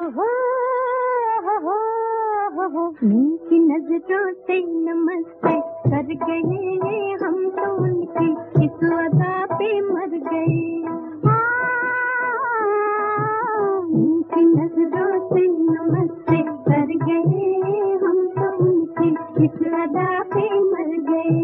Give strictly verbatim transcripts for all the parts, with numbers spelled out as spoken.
उनकी नजरों से नमस्ते कर गए हम तो उनकी इस अदा पे मर गए। उनकी नजरों से नमस्ते कर गए हम तो उनकी इस अदा पे मर गए।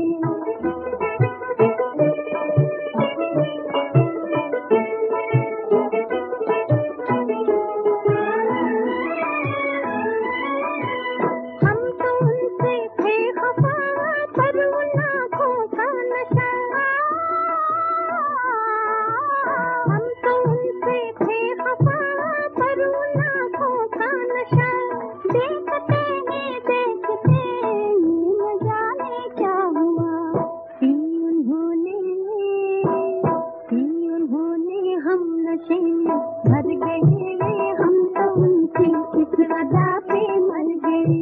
भर गए हम तो उनकी इस अदा पे मर गए।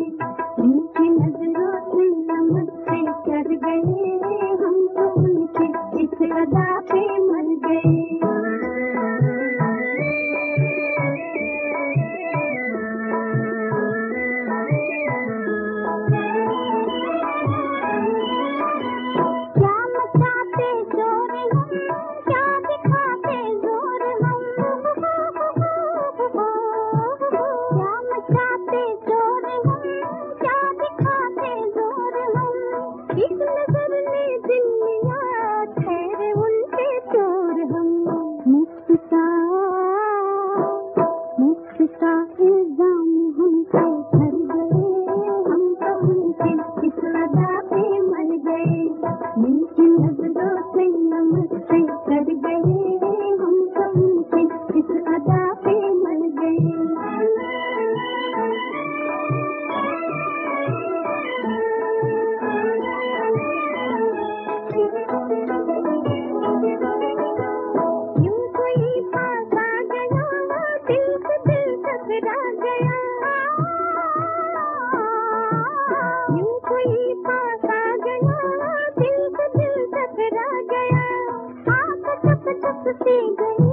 उनकी नजरों से नमस्ते कर गए हम तो उनकी इस अदा पे मर गए। गया, आप सब सब गई।